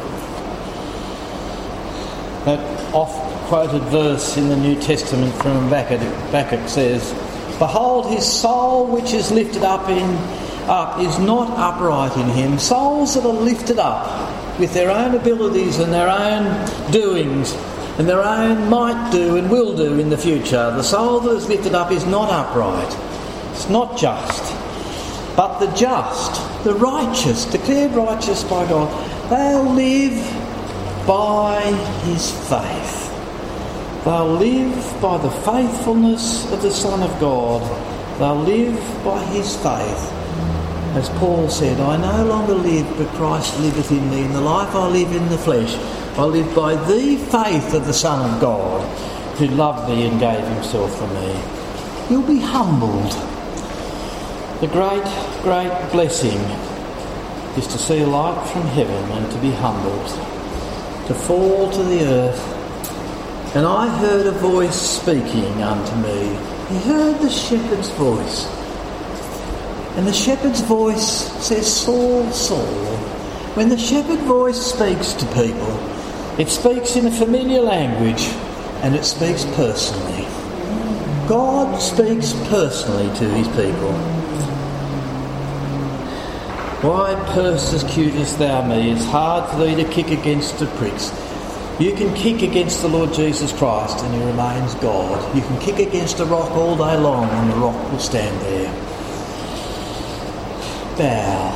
A: That oft-quoted verse in the New Testament from Habakkuk says, "Behold, his soul which is lifted up in up is not upright in him." Souls that are lifted up with their own abilities and their own doings and their own might do and will do in the future. The soul that is lifted up is not upright. It's not just. But the just, the righteous, declared righteous by God, they'll live by his faith. They'll live by the faithfulness of the Son of God. They'll live by his faith. As Paul said, "I no longer live, but Christ liveth in me. In the life I live in the flesh, I live by the faith of the Son of God, who loved me and gave himself for me." You'll be humbled. The great, great blessing is to see a light from heaven and to be humbled, to fall to the earth. "And I heard a voice speaking unto me." He heard the shepherd's voice. And the shepherd's voice says, "Saul, Saul." When the shepherd voice speaks to people, it speaks in a familiar language and it speaks personally. God speaks personally to his people. "Why persecutest thou me? It's hard for thee to kick against the pricks." You can kick against the Lord Jesus Christ and he remains God. You can kick against a rock all day long and the rock will stand there. Bow.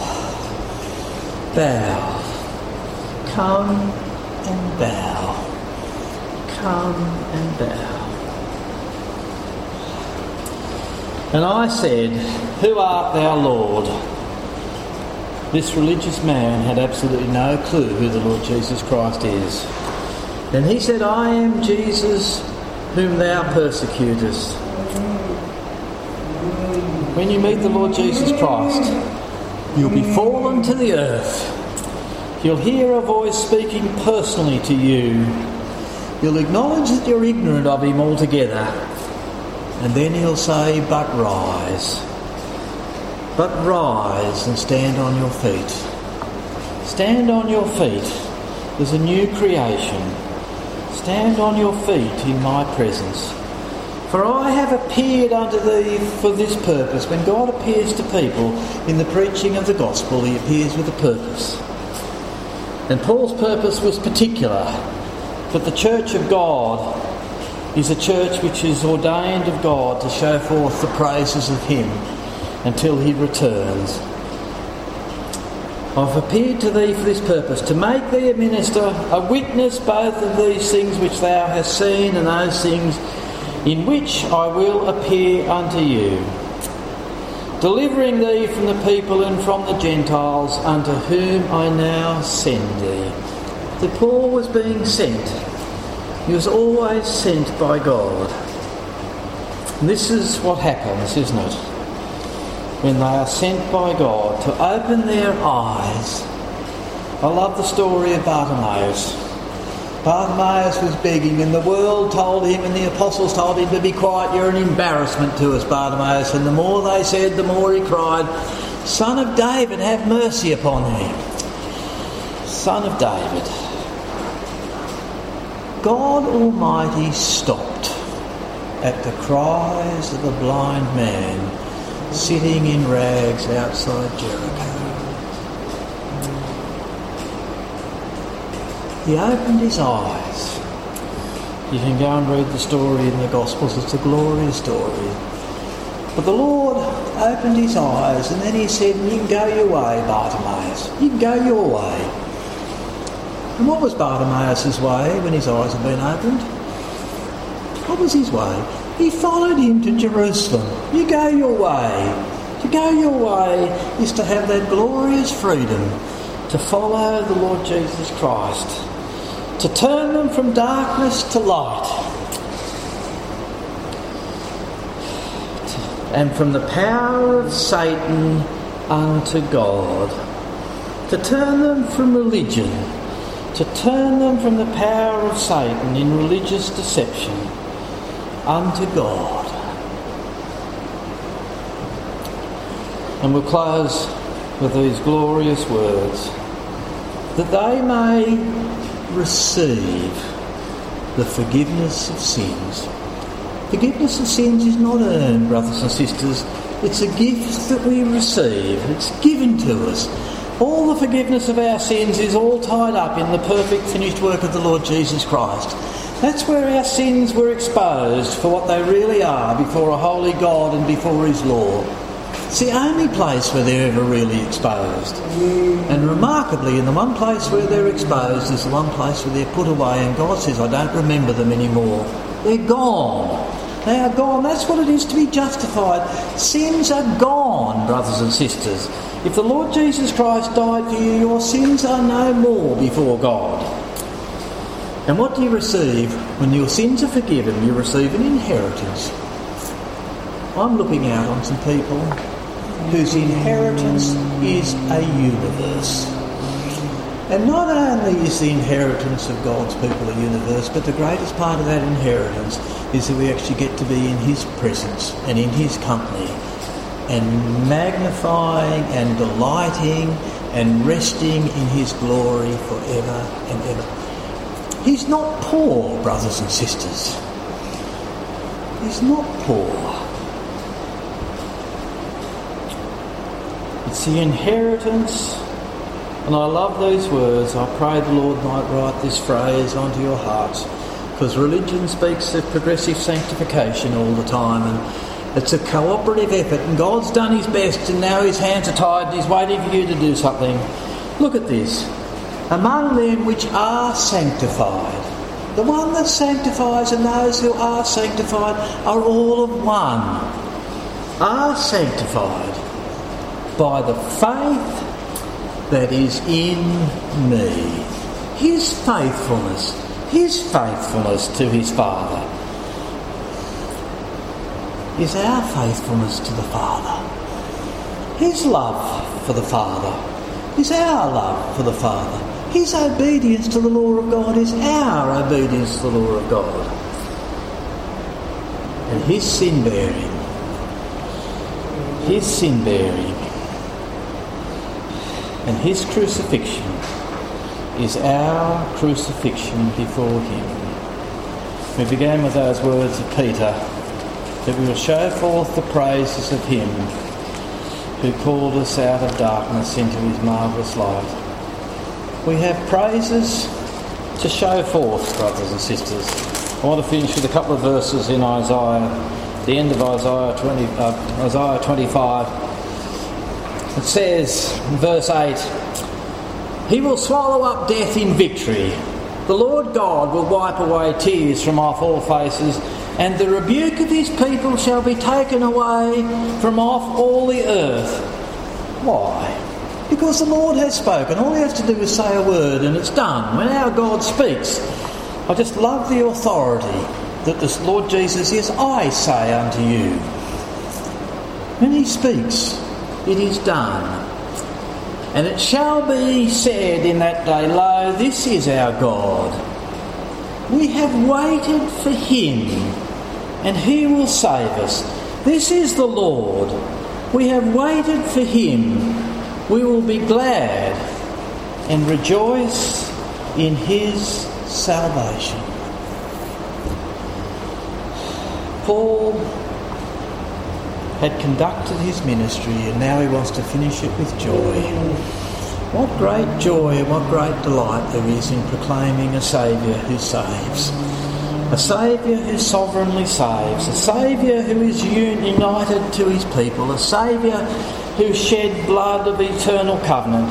A: Bow. Come and bow. Come and bow. And I said, "Who art thou, Lord?" This religious man had absolutely no clue who the Lord Jesus Christ is. And he said, "I am Jesus whom thou persecutest." When you meet the Lord Jesus Christ, you'll be fallen to the earth. You'll hear a voice speaking personally to you. You'll acknowledge that you're ignorant of him altogether. And then he'll say, "But rise. But rise and stand on your feet. Stand on your feet. There's a new creation. Stand on your feet in my presence. For I have appeared unto thee for this purpose." When God appears to people in the preaching of the gospel, he appears with a purpose. And Paul's purpose was particular, that the church of God is a church which is ordained of God to show forth the praises of him until he returns. "I've appeared to thee for this purpose, to make thee a minister, a witness both of these things which thou hast seen and those things in which I will appear unto you, delivering thee from the people and from the Gentiles, unto whom I now send thee." So Paul was being sent. He was always sent by God. And this is what happens, isn't it? When they are sent by God to open their eyes. I love the story of Bartimaeus. Bartimaeus was begging and the world told him and the apostles told him to be quiet. "You're an embarrassment to us, Bartimaeus." And the more they said, the more he cried, "Son of David, have mercy upon me." Son of David. God Almighty stopped at the cries of a blind man sitting in rags outside Jericho. He opened his eyes. You can go and read the story in the Gospels. It's a glorious story. But the Lord opened his eyes and then he said, "You can go your way, Bartimaeus. You can go your way." And what was Bartimaeus' way when his eyes had been opened? What was his way? He followed him to Jerusalem. You go your way. To go your way is to have that glorious freedom to follow the Lord Jesus Christ, to turn them from darkness to light, and from the power of Satan unto God, to turn them from religion, to turn them from the power of Satan in religious deception unto God. And we'll close with these glorious words, that they may receive the forgiveness of sins. Forgiveness of sins is not earned, brothers and sisters. It's a gift that we receive. It's given to us. All the forgiveness of our sins is all tied up in the perfect finished work of the Lord Jesus Christ. That's where our sins were exposed for what they really are before a holy God and before his law. It's the only place where they're ever really exposed. And remarkably, in the one place where they're exposed is the one place where they're put away, and God says, "I don't remember them anymore." They're gone. They are gone. That's what it is to be justified. Sins are gone, brothers and sisters. If the Lord Jesus Christ died for you, your sins are no more before God. And what do you receive? When your sins are forgiven, you receive an inheritance. I'm looking out on some people whose inheritance is a universe. And not only is the inheritance of God's people a universe, but the greatest part of that inheritance is that we actually get to be in his presence and in his company, and magnifying and delighting and resting in his glory forever and ever. He's not poor, brothers and sisters. He's not poor. It's the inheritance And I love these words. I pray the Lord might write this phrase onto your hearts, because religion speaks of progressive sanctification all the time, and it's a cooperative effort, and God's done his best and now his hands are tied and he's waiting for you to do something. Look at this. Among them which are sanctified. The one that sanctifies and those who are sanctified are all of one. Are sanctified by the faith that is in me. His faithfulness, his faithfulness to his Father is our faithfulness to the Father. His love for the Father is our love for the Father. His obedience to the law of God is our obedience to the law of God. And his sin bearing, his sin bearing and his crucifixion is our crucifixion before him. We began with those words of Peter, that we will show forth the praises of him who called us out of darkness into his marvellous light. We have praises to show forth, brothers and sisters. I want to finish with a couple of verses in Isaiah, the end of Isaiah twenty, uh, Isaiah twenty-five. It says in verse eight, he will swallow up death in victory. The Lord God will wipe away tears from off all faces, and the rebuke of his people shall be taken away from off all the earth. Why? Because the Lord has spoken. All he has to do is say a word and it's done. When our God speaks, I just love the authority that the Lord Jesus is, I say unto you. When he speaks, it is done. And it shall be said in that day, lo, this is our God. We have waited for him, and he will save us. This is the Lord. We have waited for him. We will be glad and rejoice in his salvation. Paul had conducted his ministry, and now he wants to finish it with joy. What great joy and what great delight there is in proclaiming a Saviour who saves. A Saviour who sovereignly saves. A Saviour who is united to his people. A Saviour who shed blood of eternal covenant.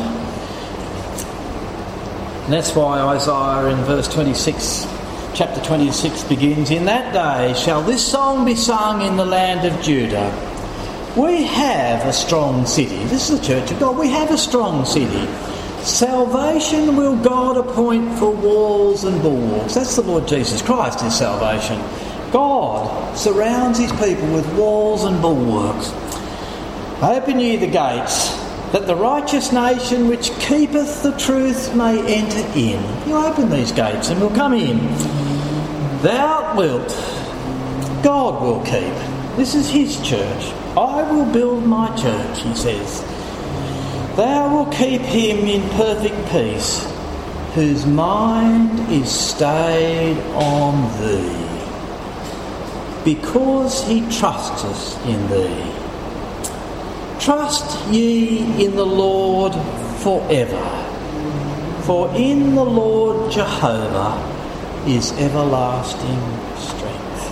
A: And that's why Isaiah in verse twenty-six, chapter twenty-six begins, in that day shall this song be sung in the land of Judah. We have a strong city. This is the church of God. We have a strong city. Salvation will God appoint for walls and bulwarks. That's the Lord Jesus Christ, his salvation. God surrounds his people with walls and bulwarks. Open ye the gates, that the righteous nation which keepeth the truth may enter in. You open these gates and we'll come in. Thou wilt, God will keep. This is his church. I will build my church, he says. Thou will keep him in perfect peace, whose mind is stayed on thee, because he trusteth in thee. Trust ye in the Lord forever, for in the Lord Jehovah is everlasting strength.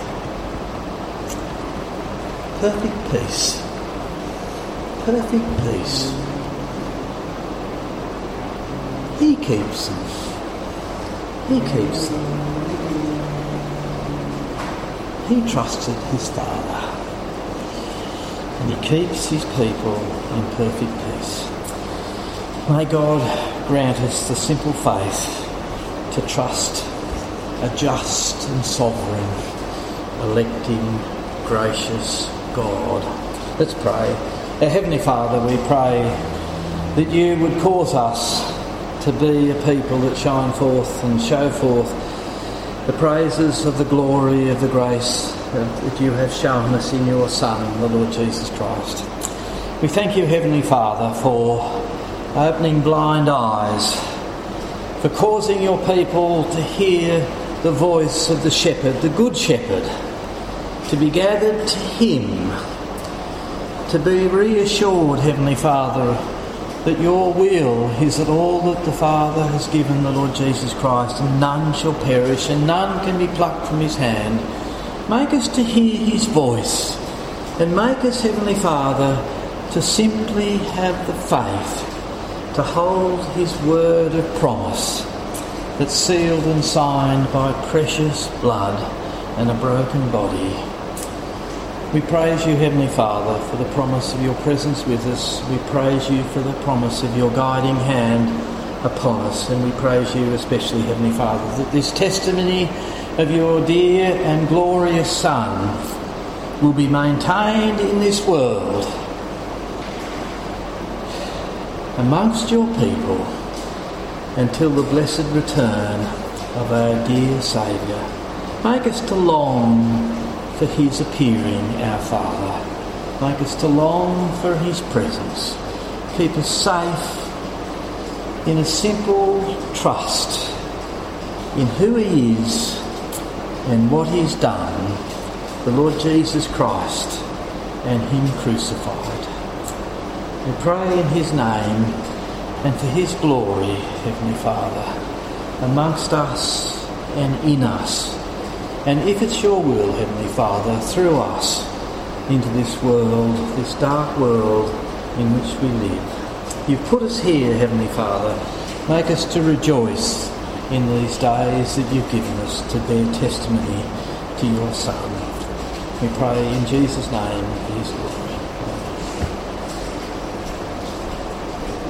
A: Perfect peace. Perfect peace. He keeps them. He keeps them. He trusted his Father. And he keeps his people in perfect peace. May God grant us the simple faith to trust a just and sovereign, electing, gracious God. Let's pray. Our Heavenly Father, we pray that you would cause us to be a people that shine forth and show forth the praises of the glory of the grace that you have shown us in your Son, the Lord Jesus Christ. We thank you, Heavenly Father, for opening blind eyes, for causing your people to hear the voice of the shepherd, the good shepherd, to be gathered to him, to be reassured, Heavenly Father, that your will is that all that the Father has given the Lord Jesus Christ, and none shall perish, and none can be plucked from his hand. Make us to hear his voice, and make us, Heavenly Father, to simply have the faith to hold his word of promise that's sealed and signed by precious blood and a broken body. We praise you, Heavenly Father, for the promise of your presence with us. We praise you for the promise of your guiding hand upon us. And we praise you especially, Heavenly Father, that this testimony of your dear and glorious Son will be maintained in this world amongst your people until the blessed return of our dear Saviour. Make us to long for his appearing, our Father. Make us to long for his presence. Keep us safe in a simple trust in who he is and what he's done, the Lord Jesus Christ and him crucified. We pray in his name and for his glory, Heavenly Father, amongst us and in us. And if it's your will, Heavenly Father, through us into this world, this dark world in which we live. You've put us here, Heavenly Father. Make us to rejoice in these days that you've given us to bear testimony to your Son. We pray in Jesus' name for his glory.